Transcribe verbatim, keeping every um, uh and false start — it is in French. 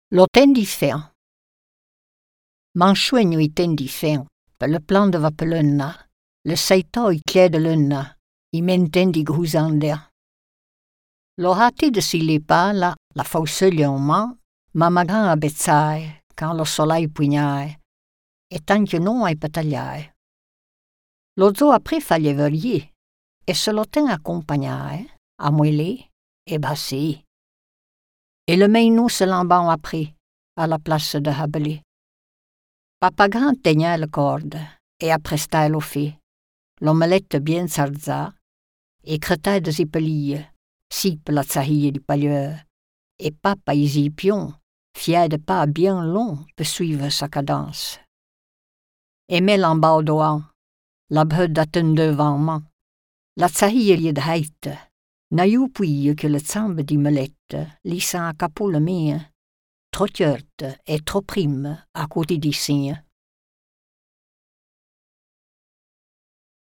Lo ten différent. Manchuegno i ten différent, per le plan de vapelunna, le seito i clé de lunna, i menten di grusander. Lo hati de si lepa la, la fauseglia en man, ma magran a bezzae, quand lo soleil puignae, e tanche non ai patagliae. Lo zo après faglie varier, e se lo ten accompagnae, a moellé e bassi. Et le meinou se l'emban après, à la place de Habeli. Papa grand teignait le corde, et apprestai lo fait, l'omelette bien sarza, et cretai de zipelille, si per la zahie di paglieur, et papa y zipion, fier de pas bien long pour suivre sa cadence. Et met l'embau doan, la beuh d'atten devant man, la zahie li de heite, n'a eu puis que le zambe di melette, li sa capo le mien, trop tjerte et trop prime à côté di sien.